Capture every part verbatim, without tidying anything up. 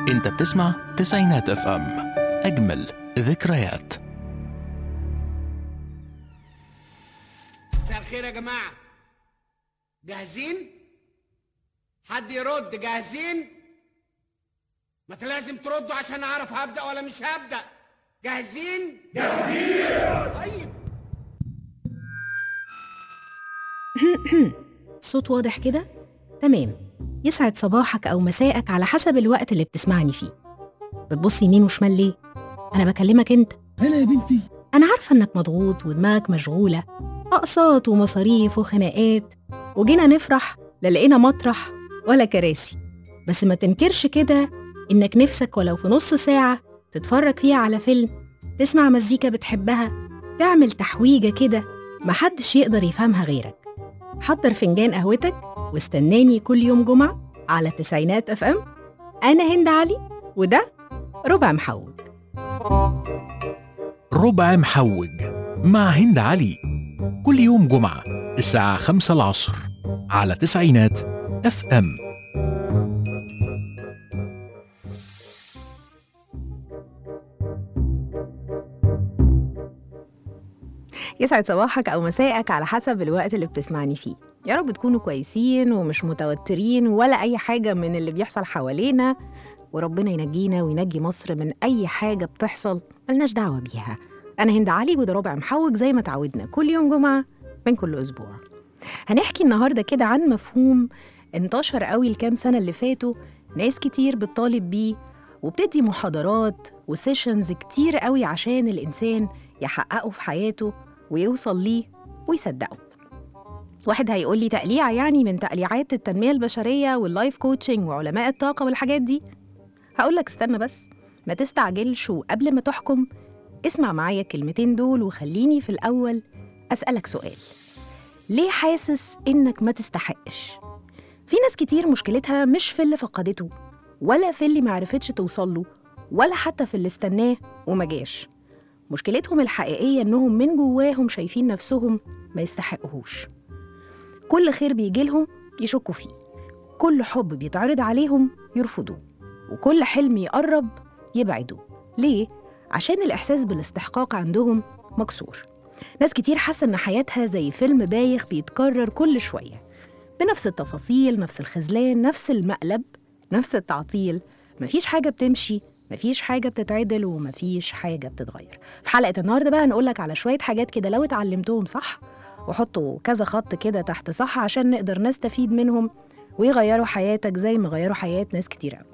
انت بتسمع تسعينات اف ام، اجمل ذكريات. مساء الخير يا جماعة، جاهزين؟ حد يرد؟ جاهزين؟ ما انت لازم تردوا عشان اعرف هبدأ ولا مش هبدأ. جاهزين؟ جاهزين. طيب صوت واضح كده؟ تمام. يسعد صباحك أو مساءك على حسب الوقت اللي بتسمعني فيه. بتبص يمين وشمال ليه؟ أنا بكلمك أنت. هلا يا بنتي. أنا عارفة إنك مضغوط ودماغك مشغولة، أقساط ومصاريف وخناقات، وجينا نفرح لا لقينا مطرح ولا كراسي. بس ما تنكرش كده إنك نفسك ولو في نص ساعة تتفرج فيها على فيلم، تسمع مزيكا بتحبها، تعمل تحويجة كده محدش يقدر يفهمها غيرك. حضر فنجان قهوتك واستناني كل يوم جمعة على تسعينات اف ام. أنا هند علي وده ربع محوج. ربع محوج مع هند علي، كل يوم جمعة الساعة خمسة العصر على تسعينات اف ام. يسعد صباحك أو مساءك على حسب الوقت اللي بتسمعني فيه. يا رب تكونوا كويسين ومش متوترين ولا أي حاجة من اللي بيحصل حوالينا، وربنا ينجينا وينجي مصر من أي حاجة بتحصل ملناش دعوة بيها. أنا هند علي وده ربع محوج زي ما تعودنا كل يوم جمعة من كل أسبوع. هنحكي النهاردة كده عن مفهوم انتشر قوي الكام سنة اللي فاتوا، ناس كتير بتطالب بيه وبتدي محاضرات وسيشنز كتير قوي عشان الإنسان يحققه في حياته ويوصل ليه ويصدقه. واحد هيقول لي تقليع يعني من تقليعات التنمية البشرية واللايف كوتشنج وعلماء الطاقة والحاجات دي. هقول لك استنى بس، ما تستعجلش، وقبل ما تحكم اسمع معايا الكلمتين دول وخليني في الأول أسألك سؤال. ليه حاسس إنك ما تستحقش؟ في ناس كتير مشكلتها مش في اللي فقدته ولا في اللي معرفتش توصله ولا حتى في اللي استناه وما جاش. مشكلتهم الحقيقية إنهم من جواهم شايفين نفسهم ما يستحقوهوش. كل خير بيجيلهم يشكوا فيه، كل حب بيتعرض عليهم يرفضوه، وكل حلم يقرب يبعدوه. ليه؟ عشان الإحساس بالاستحقاق عندهم مكسور. ناس كتير حاسة إن حياتها زي فيلم بايخ بيتكرر كل شوية بنفس التفاصيل، نفس الخذلان، نفس المقلب، نفس التعطيل. مفيش حاجة بتمشي، مفيش حاجة بتتعدل، ومفيش حاجة بتتغير. في حلقة النهاردة بقى هنقولك على شوية حاجات كده لو اتعلمتهم صح، وحطوا كذا خط كده تحت صح عشان نقدر نستفيد منهم ويغيروا حياتك زي ما غيروا حياة ناس كتير قوي.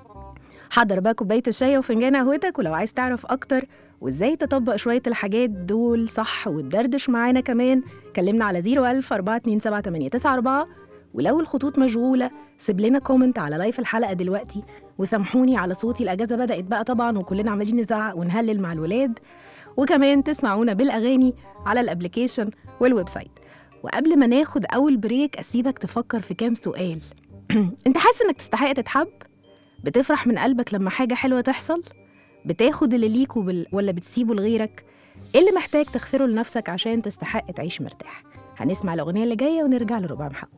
حضر بقى كوباية الشاي وفنجان قهوتك، ولو عايز تعرف أكتر وإزاي تطبق شوية الحاجات دول صح وتدردش معانا كمان، كلمنا على زيرو ألف أربعة اتنين سبعة تمانية تسعة أربعة. ولو الخطوط مشغولة سيب لنا كومنت على لايف الحلقة دلوقتي، وسامحوني على صوتي، الأجازة بدأت بقى طبعا وكلنا عمالين نزعق ونهلل مع الولاد. وكمان تسمعونا بالأغاني على الابليكيشن والويب سايت. وقبل ما ناخد أول بريك أسيبك تفكر في كام سؤال. أنت حاسس إنك تستحق تتحب؟ بتفرح من قلبك لما حاجة حلوة تحصل؟ بتاخد اللي ليك وبال... ولا بتسيبه لغيرك؟ إيه اللي محتاج تغفره لنفسك عشان تستحق تعيش مرتاح؟ هنسمع الأغنية اللي جاية ونرجع لربع محوج.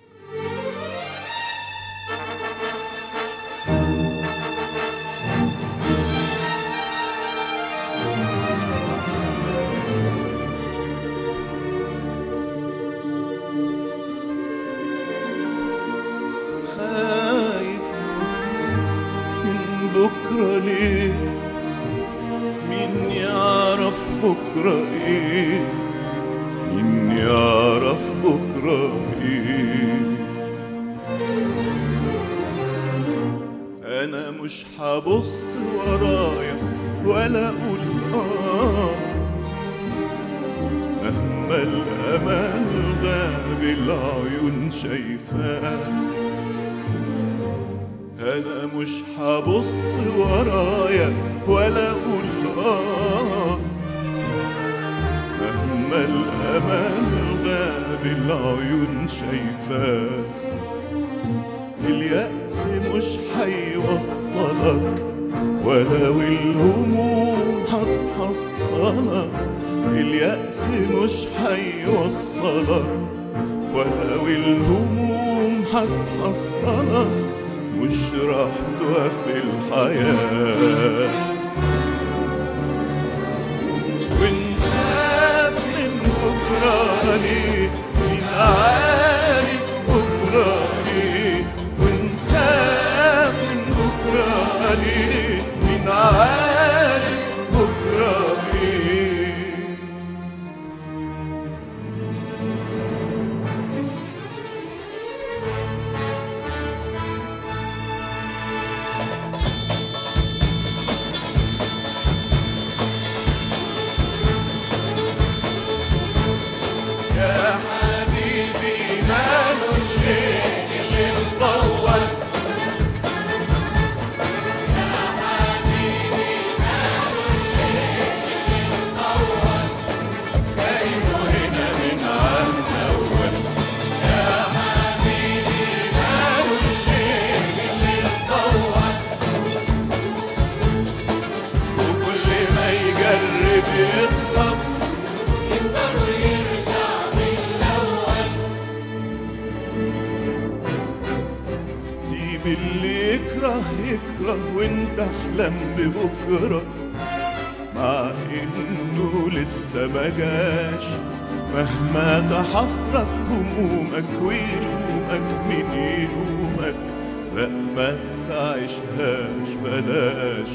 بكرة ليه؟ مين يعرف بكرة ايه؟ مين يعرف بكرة ايه؟ أنا مش هبص ورايا ولا أقول آه، مهما الأمل غاب العيون شايفاه. أنا مش هبص ورايا ولا أقول آه، مهما الأمل غاب العيون شايفاه. اليأس مش هيوصلك ولو الهموم هتحصلك. اليأس مش هيوصلك ولو الهموم هتحصلك. مش راح توفي الحياة. ونخاف من بكرة ليه، مين عارف بكرة ليه، ونخاف من بكرة ليه، مين عارف بكرة ليه. يا حبيبي ماله الليل اللي مطول، يا حبيبي ماله الليل اللي مطول، كأنه هنا من عند أول. يا حبيبي ماله الليل اللي مطول، وكل ما يجرب يخلص يقدر يرجع من الأول. سيب اللي يكره يكره وانت احلم ببكرة، مع انه لسه ما جاش. مهما تحصرك همومك ويلومك مين يلومك، لا ما تعيشهاش بلاش.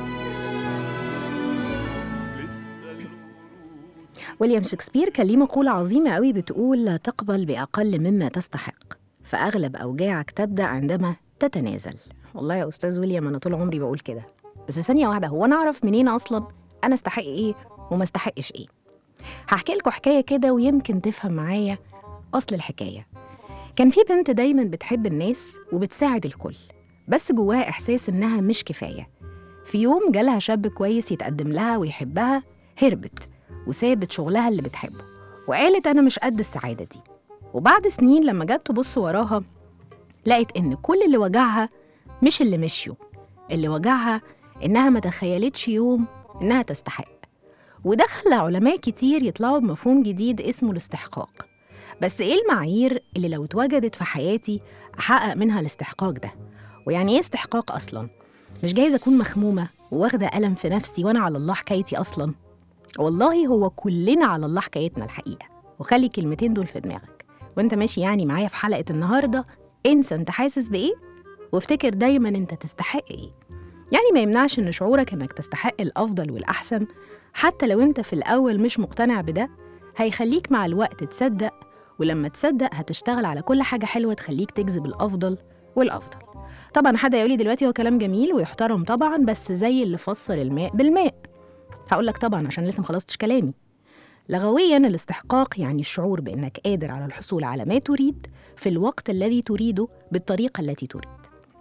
لسه الورود ويليام شكسبير كان ليه مقولة عظيمة قوي بتقول: لا تقبل بأقل مما تستحق، فأغلب أوجاعك تبدأ عندما تتنازل. والله يا أستاذ ويليام أنا طول عمري بقول كده، بس ثانية واحدة، هو أنا أعرف منين أصلاً أنا استحق إيه وما استحقش إيه؟ هحكي لكم حكاية كده ويمكن تفهم معايا أصل الحكاية. كان في بنت دايماً بتحب الناس وبتساعد الكل، بس جواها إحساس إنها مش كفاية. في يوم جالها شاب كويس يتقدم لها ويحبها، هربت وسابت شغلها اللي بتحبه وقالت أنا مش قد السعادة دي. وبعد سنين لما جت تبص وراها لقت إن كل اللي وجعها مش اللي مشيوا، اللي وجعها إنها ما تخيلتش يوم إنها تستحق. وده خلى علماء كتير يطلعوا بمفهوم جديد اسمه الاستحقاق. بس إيه المعايير اللي لو اتوجدت في حياتي أحقق منها الاستحقاق ده؟ ويعني إيه استحقاق أصلاً؟ مش جايز أكون مخمومة وواخدة ألم في نفسي وأنا على الله حكايتي أصلاً؟ والله هو كلنا على الله حكايتنا الحقيقة. وخلي الكلمتين دول في دماغك وانت ماشي يعني معايا في حلقة النهاردة. انسى انت حاسس بإيه وافتكر دايما انت تستحق إيه. يعني ما يمنعش ان شعورك انك تستحق الأفضل والأحسن حتى لو انت في الأول مش مقتنع بده، هيخليك مع الوقت تصدق، ولما تصدق هتشتغل على كل حاجة حلوة تخليك تجذب الأفضل والأفضل. طبعا حد يقولي دلوقتي هو كلام جميل ويحترم طبعا، بس زي اللي فسر الماء بالماء. هقولك طبعا عشان لسه مخلصتش كلامي. لغوياً الاستحقاق يعني الشعور بأنك قادر على الحصول على ما تريد في الوقت الذي تريده بالطريقة التي تريد.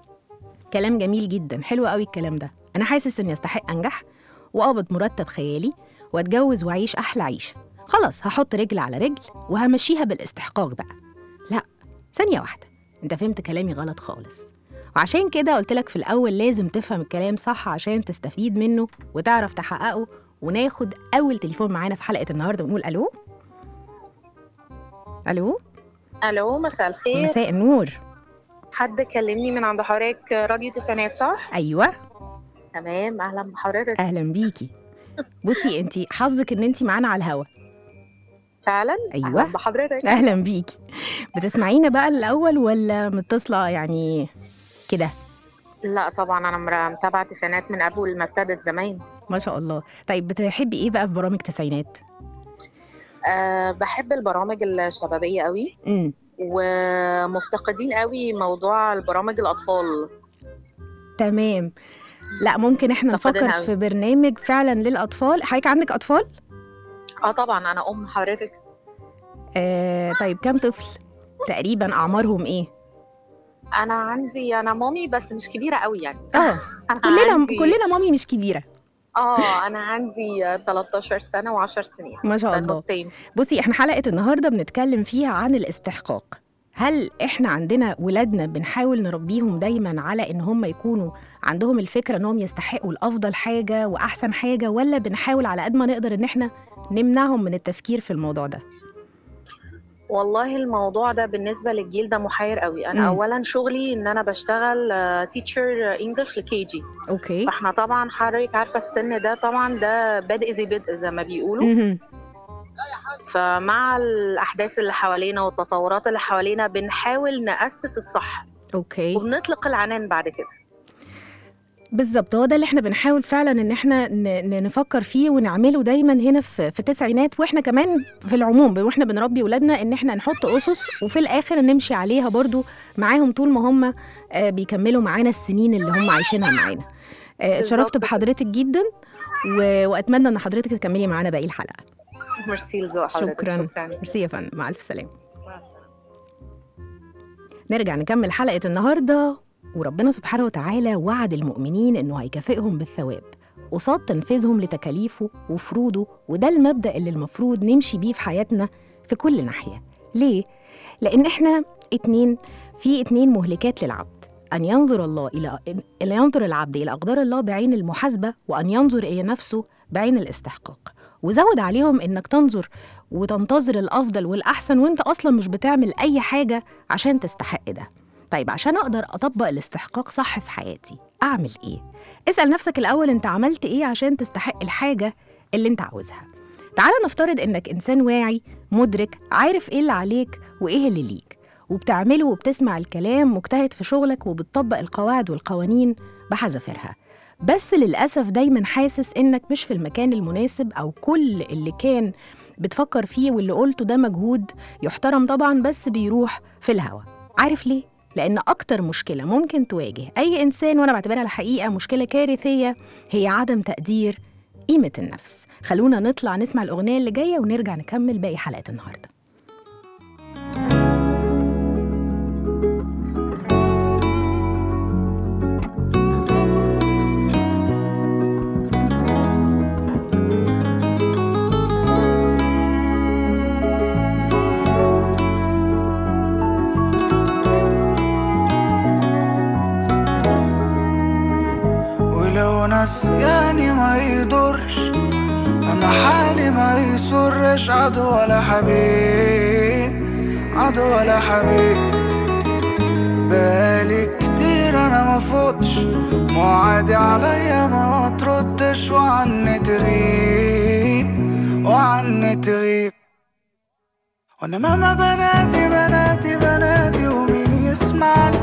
كلام جميل جداً، حلو قوي الكلام ده. أنا حاسس إني أستحق أنجح وأقبض مرتب خيالي وأتجوز وأعيش أحلى عيشة. خلاص هحط رجل على رجل وهمشيها بالاستحقاق بقى. لا، ثانية واحدة، أنت فهمت كلامي غلط خالص. وعشان كده قلتلك في الأول لازم تفهم الكلام صح عشان تستفيد منه وتعرف تحققه. وناخد أول تليفون معانا في حلقة النهاردة ونقول ألو. ألو الو، مساء الخير. مساء النور. حد كلمني من عند حضرتك راديو تسعينات صح؟ أيوة تمام، اهلا بحضرتك. أهلا بيكي. بصي انتي حظك ان انتي معانا على الهوا فعلا. أيوة. اهلا بحضرتك. أهلا بيكي. بتسمعينا بقى الأول ولا متصلة يعني كده؟ لا طبعا انا مر- متابعه تسعينات من قبل ما ابتدت زمان. ما شاء الله. طيب بتحبي ايه بقى في برامج تسعينات؟ أه بحب البرامج الشبابيه قوي، امم ومفتقدين قوي موضوع البرامج الاطفال. تمام. لا ممكن احنا مفتقدين نفكر أوي. في برنامج فعلا للأطفال. حضرتك عندك أطفال؟ اه طبعا انا ام حضرتك. آه طيب كم طفل؟ تقريبا أعمارهم ايه؟ انا عندي انا مامي بس مش كبيره قوي يعني. اه أنا كلنا عندي... كلنا مامي مش كبيرة. اه انا عندي تلتاشر سنه وعشر سنين. ما شاء الله. بنوتين. بصي احنا حلقة النهاردة بنتكلم فيها عن الاستحقاق. هل احنا عندنا ولادنا بنحاول نربيهم دايما على ان هم يكونوا عندهم الفكرة انهم يستحقوا الافضل حاجة واحسن حاجة، ولا بنحاول على قد ما نقدر ان احنا نمنعهم من التفكير في الموضوع ده؟ والله الموضوع ده بالنسبة للجيل ده محير قوي. أنا مم. أولا شغلي إن أنا بشتغل تيتشر إنجلش لكي جي، اوكي. فاحنا طبعا حضرتك عارفة السن ده طبعا ده بادئ زي بدء زي ما بيقولوا. مهم. فمع الأحداث اللي حوالينا والتطورات اللي حوالينا بنحاول نأسس الصح اوكي وبنطلق العنان بعد كده. بالظبط، هو ده اللي احنا بنحاول فعلا ان احنا ن- ن- نفكر فيه ونعمله دايما هنا في في التسعينات، واحنا كمان في العموم واحنا بنربي ولادنا ان احنا نحط اسس وفي الاخر نمشي عليها برضو معاهم طول ما هم آه، بيكملوا معانا السنين اللي هم عايشينها معانا. آه، اتشرفت بالظبط كده. بحضرتك جدا و- واتمنى ان حضرتك تكملي معانا باقي الحلقه. ميرسي لذوق حضرتك. شكرا. شكرا. ميرسي يا فندم، مع الف سلامه. مع السلامة. نرجع نكمل حلقة النهاردة. وربنا سبحانه وتعالى وعد المؤمنين إنه هيكافئهم بالثواب قصاد تنفيذهم لتكاليفه وفروضه، وده المبدأ اللي المفروض نمشي بيه في حياتنا في كل ناحية. ليه؟ لأن إحنا اتنين في اتنين مهلكات للعبد: أن ينظر الله إلى أن ينظر العبد إلى أقدار الله بعين المحاسبة، وأن ينظر إلى نفسه بعين الاستحقاق. وزود عليهم إنك تنظر وتنتظر الأفضل والأحسن وإنت أصلاً مش بتعمل أي حاجة عشان تستحق ده. طيب عشان أقدر أطبق الاستحقاق صح في حياتي أعمل إيه؟ اسأل نفسك الأول أنت عملت إيه عشان تستحق الحاجة اللي أنت عاوزها. تعال نفترض إنك إنسان واعي مدرك عارف إيه اللي عليك وإيه اللي ليك، وبتعمله وبتسمع الكلام، مجتهد في شغلك وبتطبق القواعد والقوانين بحذافيرها، بس للأسف دايماً حاسس إنك مش في المكان المناسب، أو كل اللي كان بتفكر فيه واللي قلته ده مجهود يحترم طبعاً بس بيروح في الهوا. عارف ليه؟ لأن أكتر مشكلة ممكن تواجه أي إنسان، وأنا بعتبرها الحقيقة مشكلة كارثية، هي عدم تقدير قيمة النفس. خلونا نطلع نسمع الأغنية اللي جاية ونرجع نكمل باقي حلقة النهاردة. يعني ما يضرش، انا حالي ما يسرش، عدو ولا حبيب، عدو ولا حبيب. بالي كتير انا ما فوتش، موعدي عليا ما تردش، وعني تغيب، وعني تغيب. وانا ماما بنادي بنادي بنادي ومين يسمعني،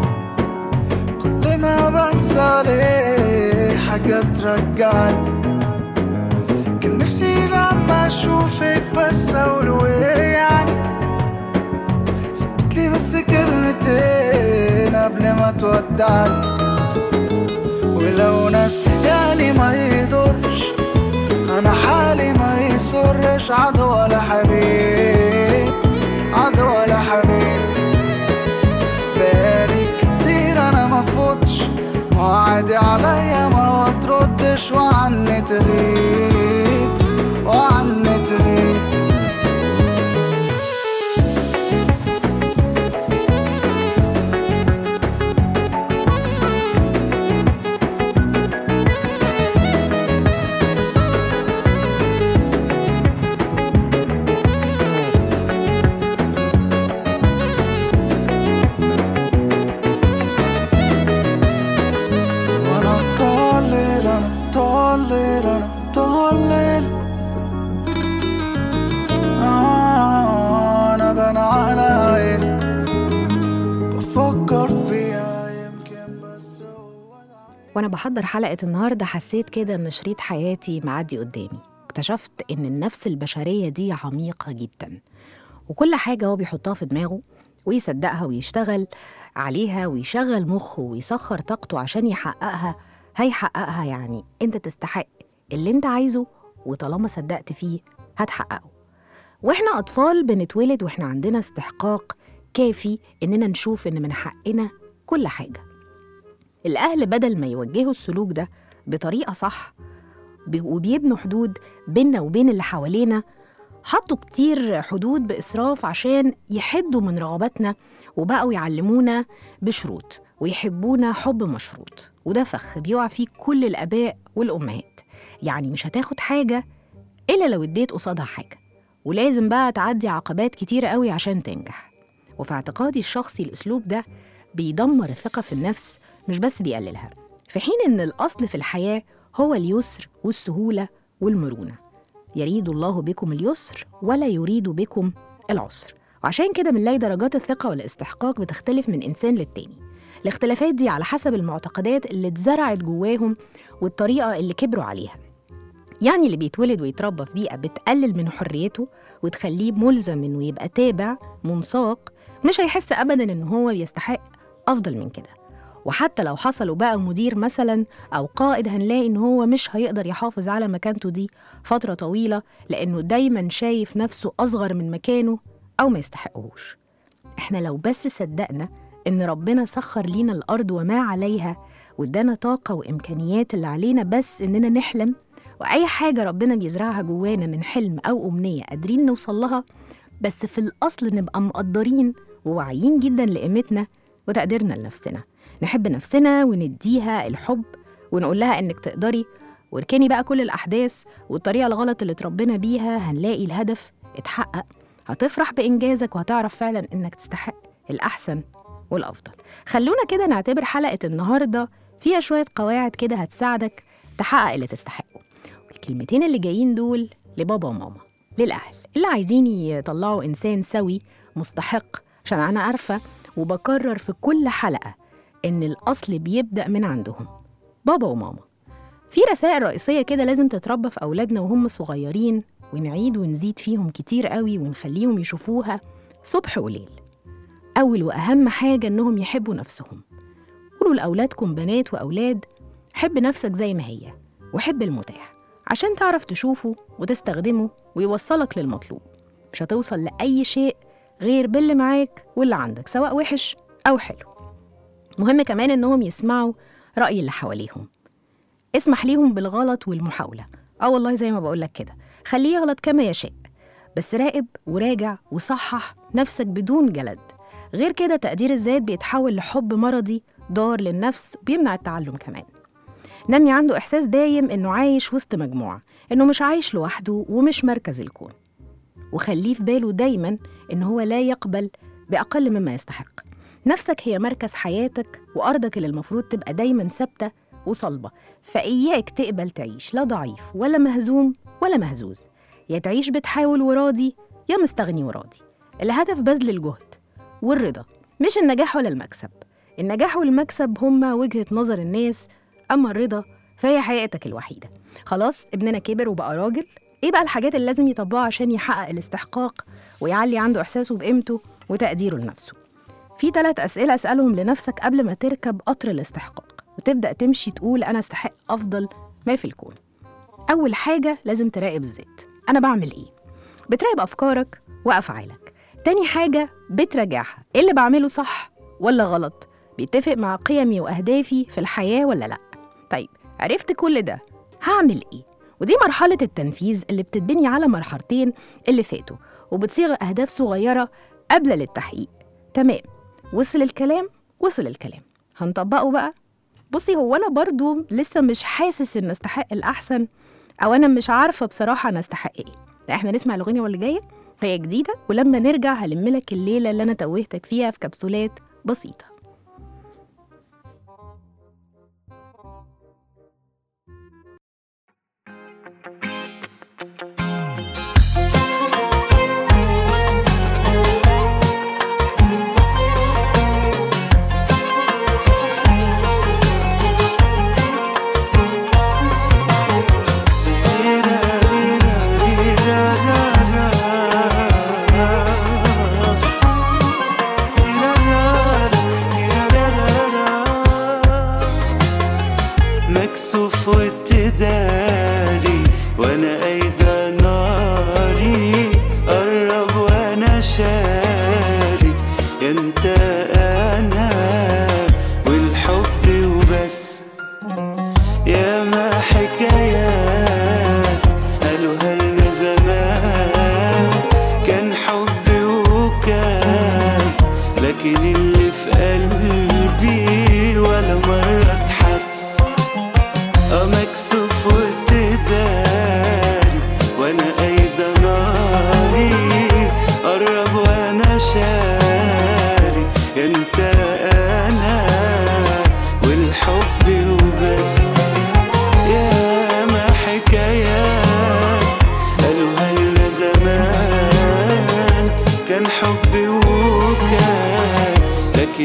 كل ما بنسى عليه حاجة ترجعني. كان نفسي لما اشوفك بس اقول ايه يعني، سبتلي بس كلمتين قبل ما تودعني. ولو ناس يعني ما يضرش، انا حالي ما يسرش، عدو ولا حبيب، عدو ولا حبيب. بالي كتير انا ما فوتش، وعادي عليا ما تردش، وعني تغيب، وعني تغيب. وأنا بحضر حلقة النهاردة حسيت كده إن شريط حياتي معدي قدامي. اكتشفت إن النفس البشرية دي عميقة جدا، وكل حاجة هو بيحطها في دماغه ويصدقها ويشتغل عليها ويشغل مخه ويسخر طاقته عشان يحققها هيحققها. يعني أنت تستحق اللي أنت عايزه، وطالما صدقت فيه هتحققه. وإحنا أطفال بنتولد وإحنا عندنا استحقاق كافي إننا نشوف إن من حقنا كل حاجة. الأهل بدل ما يوجهوا السلوك ده بطريقة صح وبيبنوا حدود بيننا وبين اللي حوالينا، حطوا كتير حدود بإسراف عشان يحدوا من رغباتنا، وبقوا يعلمونا بشروط ويحبونا حب مشروط. وده فخ بيقع فيه كل الآباء والأمهات. يعني مش هتاخد حاجة إلا لو اديت قصادها حاجة، ولازم بقى تعدي عقبات كتيرة قوي عشان تنجح. وفي اعتقادي الشخصي الأسلوب ده بيدمر الثقة في النفس مش بس بيقللها، في حين إن الأصل في الحياة هو اليسر والسهولة والمرونة. يريد الله بكم اليسر ولا يريد بكم العسر. وعشان كده بنلاقي درجات الثقة والاستحقاق بتختلف من إنسان للتاني. الاختلافات دي على حسب المعتقدات اللي اتزرعت جواهم والطريقة اللي كبروا عليها. يعني اللي بيتولد ويتربى في بيئة بتقلل من حريته وتخليه ملزم إنه يبقى تابع منساق، مش هيحس أبداً إنه هو بيستحق أفضل من كده. وحتى لو حصلوا بقى مدير مثلاً أو قائد، هنلاقي إنه هو مش هيقدر يحافظ على مكانته دي فترة طويلة، لأنه دايماً شايف نفسه أصغر من مكانه أو ما يستحقهوش. إحنا لو بس صدقنا إن ربنا سخر لينا الأرض وما عليها وادانا طاقة وإمكانيات اللي علينا بس إننا نحلم، وأي حاجة ربنا بيزرعها جوانا من حلم أو أمنية قادرين نوصل لها، بس في الأصل نبقى مقدرين وواعيين جدا لقيمتنا وتقديرنا لنفسنا، نحب نفسنا ونديها الحب ونقول لها إنك تقدري، واركني بقى كل الأحداث والطريقة الغلط اللي تربينا بيها. هنلاقي الهدف اتحقق، هتفرح بإنجازك وهتعرف فعلا إنك تستحق الأحسن والأفضل. خلونا كده نعتبر حلقة النهاردة فيها شوية قواعد كده هتساعدك تحقق اللي تستحقه. والكلمتين اللي جايين دول لبابا وماما، للأهل اللي عايزين يطلعوا إنسان سوي مستحق، عشان أنا عارفة وبكرر في كل حلقة إن الأصل بيبدأ من عندهم، بابا وماما. في رسائل رئيسية كده لازم تتربى في أولادنا وهم صغيرين، ونعيد ونزيد فيهم كتير قوي ونخليهم يشوفوها صبح وليل. أول وأهم حاجة إنهم يحبوا نفسهم. قولوا لأولادكم بنات وأولاد حب نفسك زي ما هي، وحب المتاح عشان تعرف تشوفه وتستخدمه ويوصلك للمطلوب. مش هتوصل لأي شيء غير باللي معاك واللي عندك، سواء وحش أو حلو. مهم كمان إنهم يسمعوا رأي اللي حواليهم. اسمح ليهم بالغلط والمحاولة، آه والله زي ما بقولك كده، خليه يغلط كما يشاء، بس راقب وراجع وصحح نفسك بدون جلد. غير كده تقدير الذات بيتحول لحب مرضي ضار للنفس وبيمنع التعلم كمان. نمي عنده إحساس دايم إنه عايش وسط مجموعة، إنه مش عايش لوحده ومش مركز الكون. وخليه في باله دايماً إنه هو لا يقبل بأقل مما يستحق. نفسك هي مركز حياتك وأرضك اللي المفروض تبقى دايماً ثابتة وصلبة، فإياك تقبل تعيش لا ضعيف ولا مهزوم ولا مهزوز. يا تعيش بتحاول وراضي، يا مستغني وراضي. الهدف بذل الجهد والرضا، مش النجاح ولا المكسب. النجاح والمكسب هما وجهة نظر الناس، أما الرضا فهي حياتك الوحيدة. خلاص ابننا كبر وبقى راجل، إيه بقى الحاجات اللي لازم يطبقها عشان يحقق الاستحقاق ويعلي عنده إحساسه بقيمته وتقديره لنفسه؟ في ثلاث أسئلة أسألهم لنفسك قبل ما تركب قطر الاستحقاق وتبدأ تمشي تقول أنا استحق أفضل ما في الكون. أول حاجة لازم تراقب الذات، أنا بعمل إيه؟ بتراقب أفكارك وأفعالك. تاني حاجة بتراجعها، إيه اللي بعمله صح ولا غلط؟ بيتفق مع قيمي وأهدافي في الحياة ولا لأ؟ طيب عرفت كل ده، هعمل إيه؟ ودي مرحلة التنفيذ اللي بتتبني على مرحلتين اللي فاتوا، وبتصيغ أهداف صغيرة قبل للتحقيق. تمام، وصل الكلام؟ وصل الكلام، هنطبقه بقى؟ بصي، هو أنا برضو لسه مش حاسس إن استحق الأحسن، أو أنا مش عارفة بصراحة أنا استحق إيه. لا، إحنا نسمع الأغنية واللي جاية هي جديدة، ولما نرجع هلملك الليلة اللي أنا توهتك فيها في كبسولات بسيطة. مكسوف وتداري وانا ايدا ناري، قرب وانا شاري، انت انا والحب وبس. يا ما حكايات قالوها لنا زمان، كان حب وكان، لكن اللي في قلبي ولا مرة اتحس. مكسوف وتداري وانا ايدا ناري،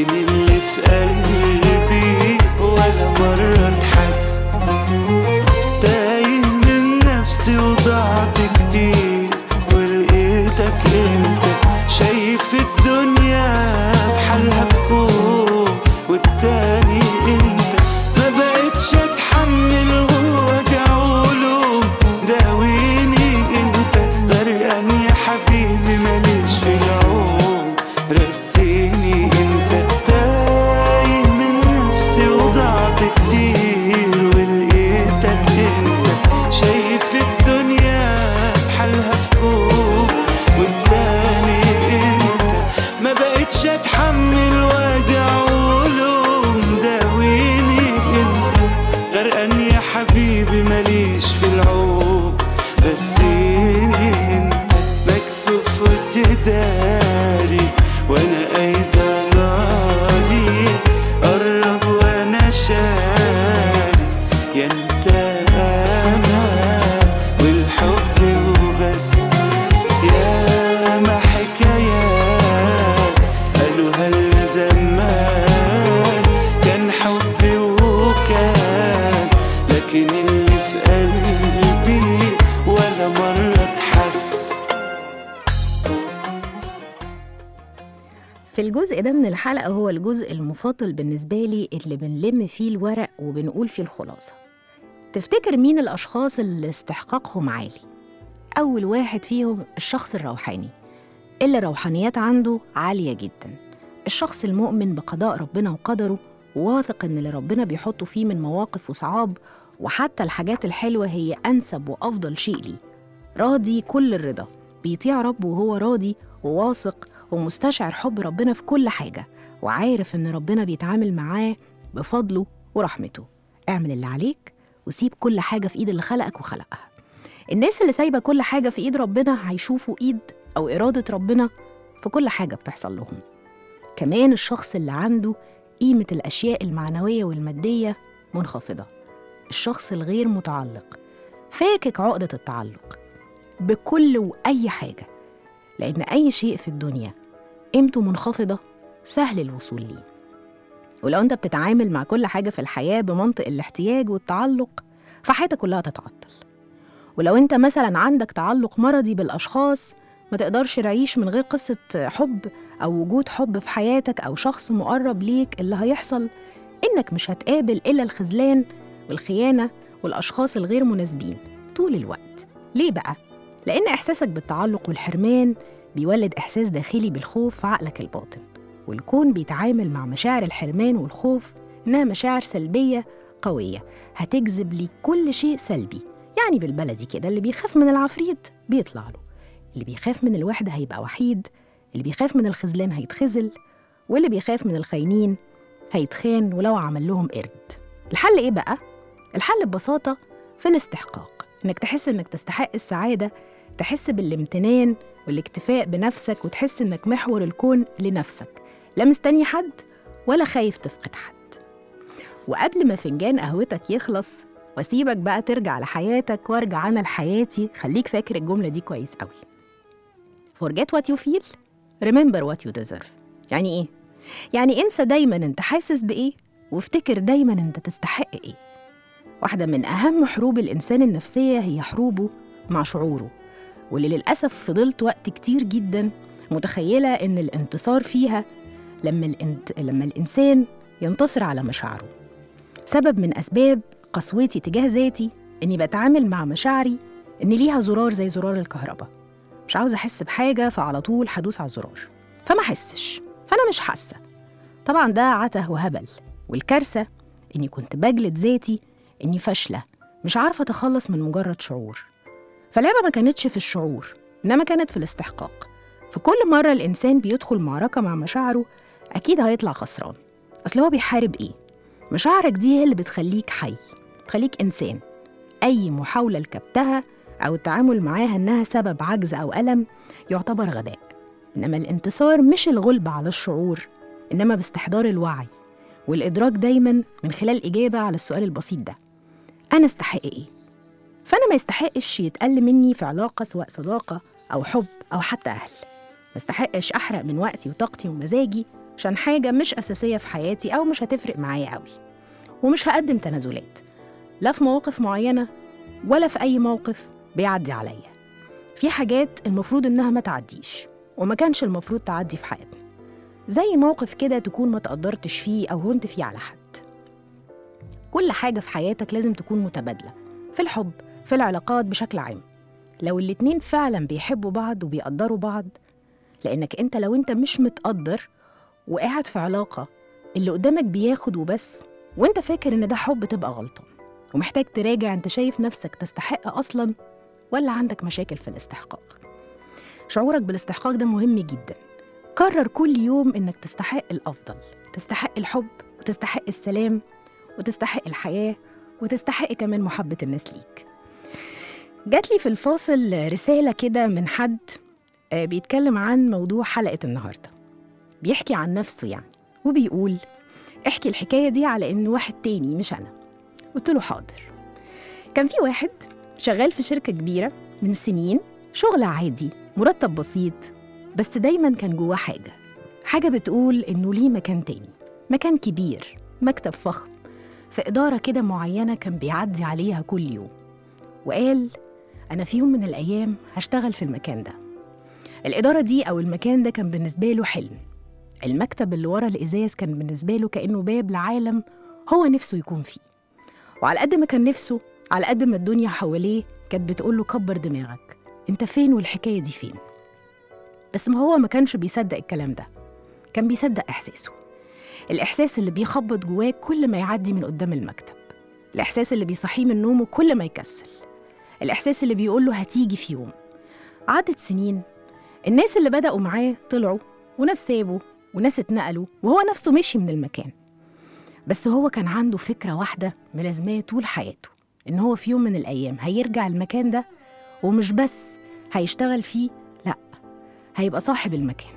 لكن اللي في قلبي ولا مرة اتحس. تايه من نفسي وضعت كتير ولقيتك انت شايف الدنيا بحالها بكون والتاني انت. ما بقتش اتحمل ووجع ولوم داويني انت. غرقان يا حبيبي ماليش في العوم رسيني انت. تايه من نفسي وضعت كتير ولقيتك انت شايف الدنيا بحالها في كوم والتاني انت. ما بقتش اتحمل وجع ولوم داويني انت. غرقان يا حبيبي ماليش في العوم رسيني انت. مكسوف وتداري وانا قايدة ناري. قرب وانا شاري يا انت انا والحب وبس. يا ما حكايات قالوها لنا زمان كان حبي وكان. لكن اللي في قلبي ولا مرة اتحس. في الجزء ده من الحلقة هو الجزء المفضل بالنسبة لي اللي بنلم فيه الورق وبنقول فيه الخلاصة. تفتكر مين الأشخاص اللي استحقاقهم عالي؟ أول واحد فيهم الشخص الروحاني اللي روحانيات عنده عالية جدا. الشخص المؤمن بقضاء ربنا وقدره وواثق إن اللي ربنا بيحطه فيه من مواقف وصعاب وحتى الحاجات الحلوة هي أنسب وأفضل شيء ليه. راضي كل الرضا، بيطيع ربه وهو راضي وواثق ومستشعر حب ربنا في كل حاجة وعارف إن ربنا بيتعامل معاه بفضله ورحمته. اعمل اللي عليك وسيب كل حاجة في إيد اللي خلقك وخلقها. الناس اللي سايبة كل حاجة في إيد ربنا هيشوفوا إيد أو إرادة ربنا في كل حاجة بتحصل لهم. كمان الشخص اللي عنده قيمة الأشياء المعنوية والمادية منخفضة. الشخص الغير متعلق فاكك عقدة التعلق بكل وأي حاجة، لأن أي شيء في الدنيا قيمته منخفضة سهل الوصول ليه. ولو أنت بتتعامل مع كل حاجة في الحياة بمنطق الاحتياج والتعلق فحياتك كلها تتعطل. ولو أنت مثلا عندك تعلق مرضي بالأشخاص ما تقدرش تعيش من غير قصة حب أو وجود حب في حياتك أو شخص مقرب ليك، اللي هيحصل إنك مش هتقابل إلا الخذلان والخيانة والأشخاص الغير مناسبين طول الوقت. ليه بقى؟ لأن إحساسك بالتعلق والحرمان بيولد إحساس داخلي بالخوف في عقلك الباطن، والكون بيتعامل مع مشاعر الحرمان والخوف إنها مشاعر سلبية قوية هتجذب لي كل شيء سلبي. يعني بالبلدي كده، اللي بيخاف من العفريت بيطلع له، اللي بيخاف من الوحدة هيبقى وحيد، اللي بيخاف من الخذلان هيتخذل، واللي بيخاف من الخاينين هيتخان ولو عمل لهم قرد. الحل إيه بقى؟ الحل ببساطة في الاستحقاق، إنك تحس إنك تستحق السعادة، تحس بالامتنان والاكتفاء بنفسك وتحس إنك محور الكون لنفسك، لا مستني حد ولا خايف تفقد حد. وقبل ما فنجان قهوتك يخلص واسيبك بقى ترجع لحياتك وارجع أنا لحياتي، خليك فاكر الجملة دي كويس قوي. Forget what you feel, remember what you deserve. يعني إيه؟ يعني انسى دايماً انت حاسس بإيه وافتكر دايماً انت تستحق إيه. واحدة من أهم حروب الإنسان النفسية هي حروبه مع شعوره، واللي للأسف فضلت وقت كتير جداً متخيلة إن الانتصار فيها لما, الانت... لما الإنسان ينتصر على مشاعره. سبب من أسباب قسوتي تجاه ذاتي إني بتعامل مع مشاعري إن ليها زرار زي زرار الكهرباء، مش عاوزة أحس بحاجة فعلى طول هدوس على الزرار فما أحسش، فأنا مش حاسة. طبعاً ده عته وهبل، والكارثة إني كنت بجلد ذاتي إني فاشلة مش عارفة أتخلص من مجرد شعور. فاللعبة ما كانتش في الشعور إنما كانت في الاستحقاق. في كل مرة الإنسان بيدخل معركة مع مشاعره أكيد هيطلع خسران. أصل هو بيحارب إيه؟ مشاعرك دي هي اللي بتخليك حي، بتخليك إنسان. أي محاولة لكبتها أو التعامل معاها إنها سبب عجز أو ألم يعتبر غباء. إنما الانتصار مش الغلب على الشعور، إنما باستحضار الوعي والإدراك دايماً من خلال إجابة على السؤال البسيط ده: أنا استحق إيه؟ فأنا ما يستحقش يتقل مني في علاقة، سواء صداقة أو حب أو حتى أهل. ما استحقش أحرق من وقتي وطاقتي ومزاجي عشان حاجة مش أساسية في حياتي أو مش هتفرق معايا قوي، ومش هقدم تنازلات لا في مواقف معينة ولا في أي موقف بيعدي عليا. في حاجات المفروض إنها ما تعديش وما كانش المفروض تعدي في حياتنا، زي موقف كده تكون ما تقدرتش فيه أو هنت فيه على حد. كل حاجة في حياتك لازم تكون متبادلة، في الحب، في العلاقات بشكل عام. لو الاتنين فعلا بيحبوا بعض وبيقدروا بعض، لأنك أنت لو أنت مش متقدر وقاعد في علاقة اللي قدامك بياخد وبس وأنت فاكر إن ده حب، تبقى غلطان ومحتاج تراجع أنت شايف نفسك تستحق أصلاً ولا عندك مشاكل في الاستحقاق. شعورك بالاستحقاق ده مهم جداً. قرر كل يوم إنك تستحق الأفضل، تستحق الحب وتستحق السلام وتستحق الحياة وتستحق كمان محبة الناس ليك. جات لي في الفاصل رسالة كده من حد بيتكلم عن موضوع حلقة النهاردة، بيحكي عن نفسه يعني، وبيقول احكي الحكاية دي على إن واحد تاني مش أنا. قلت له حاضر. كان في واحد شغال في شركة كبيرة من سنين، شغل عادي، مرتب بسيط، بس دايماً كان جواه حاجة حاجة بتقول إنه ليه مكان تاني، مكان كبير، مكتب فخم في إدارة كده معينة كان بيعدي عليها كل يوم. وقال أنا في يوم من الأيام هشتغل في المكان ده. الإدارة دي أو المكان ده كان بالنسبة له حلم. المكتب اللي ورا الإزاز كان بالنسبة له كأنه باب لعالم هو نفسه يكون فيه. وعلى قد ما كان نفسه، على قد ما الدنيا حواليه كانت بتقول له كبر دماغك، انت فين والحكاية دي فين؟ بس ما هو ما كانش بيصدق الكلام ده، كان بيصدق إحساسه. الإحساس اللي بيخبط جواه كل ما يعدي من قدام المكتب، الإحساس اللي بيصحيه من نومه كل ما يكسل، الإحساس اللي بيقول له هتيجي في يوم. عدت سنين، الناس اللي بدأوا معاه طلعوا وناس سابوا وناس اتنقلوا وهو نفسه مشي من المكان. بس هو كان عنده فكرة واحدة ملازماه طول حياته، إن هو في يوم من الأيام هيرجع المكان ده، ومش بس هيشتغل فيه، لأ، هيبقى صاحب المكان.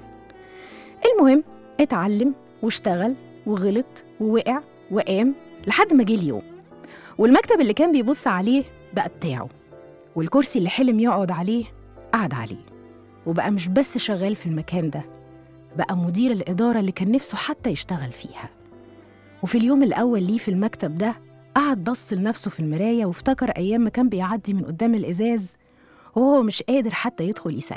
المهم اتعلم واشتغل وغلط ووقع وقام لحد ما جه اليوم، والمكتب اللي كان بيبص عليه بقى بتاعه، والكرسي اللي حلم يقعد عليه قعد عليه، وبقى مش بس شغال في المكان ده، بقى مدير الإدارة اللي كان نفسه حتى يشتغل فيها. وفي اليوم الأول ليه في المكتب ده قعد بص لنفسه في المراية وافتكر أيام ما كان بيعدي من قدام الإزاز وهو مش قادر حتى يدخل يسلم.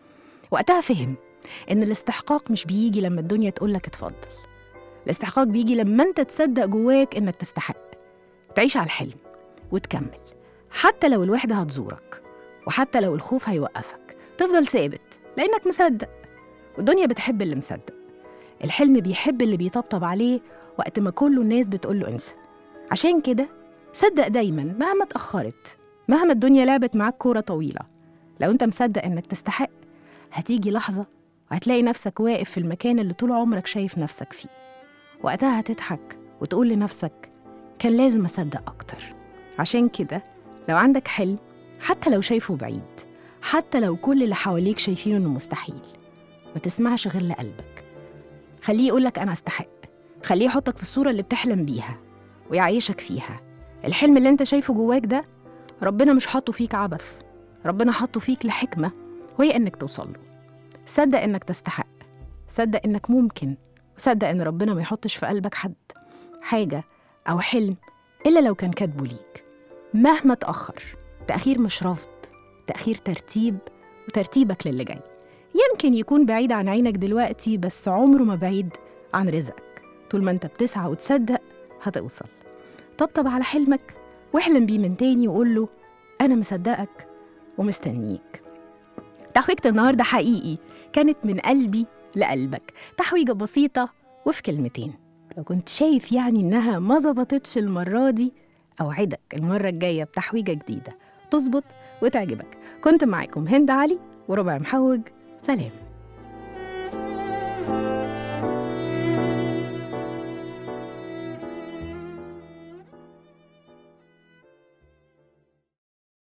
وقتها فهم إن الاستحقاق مش بيجي لما الدنيا تقولك اتفضل، الاستحقاق بيجي لما أنت تصدق جواك إنك تستحق، تعيش على الحلم وتكمل، حتى لو الوحدة هتزورك وحتى لو الخوف هيوقفك، تفضل ثابت لأنك مصدق. والدنيا بتحب اللي مصدق، الحلم بيحب اللي بيطبطب عليه وقت ما كل الناس بتقوله انسى. عشان كده صدق دايما مهما اتأخرت، مهما الدنيا لعبت معاك كورة طويلة، لو انت مصدق انك تستحق هتيجي لحظة وهتلاقي نفسك واقف في المكان اللي طول عمرك شايف نفسك فيه. وقتها هتضحك وتقول لنفسك كان لازم أصدق أكتر. عشان كده لو عندك حلم، حتى لو شايفه بعيد، حتى لو كل اللي حواليك شايفينه إنه مستحيل، ما تسمعش غير لقلبك، خليه يقولك أنا أستحق، خليه يحطك في الصورة اللي بتحلم بيها ويعيشك فيها. الحلم اللي انت شايفه جواك ده ربنا مش حاطه فيك عبث، ربنا حاطه فيك لحكمة، وهي إنك توصله. صدق إنك تستحق، صدق إنك ممكن، وصدق إن ربنا ما يحطش في قلبك حد حاجة أو حلم إلا لو كان كاتبه ليك. مهما تأخر، تأخير مش رفض، تأخير ترتيب، وترتيبك للي جاي. يمكن يكون بعيد عن عينك دلوقتي، بس عمره ما بعيد عن رزقك. طول ما انت بتسعى وتصدق هتوصل. طبطب على حلمك واحلم بيه من تاني وقول له أنا مصدقك ومستنيك. تحويجة النهاردة حقيقي كانت من قلبي لقلبك، تحويجة بسيطة وفي كلمتين. لو كنت شايف يعني إنها ما زبطتش المرة دي، أوعدك المرة الجاية بتحويجة جديدة تظبط وتعجبك. كنت معاكم هند علي وربع محوج. سلام.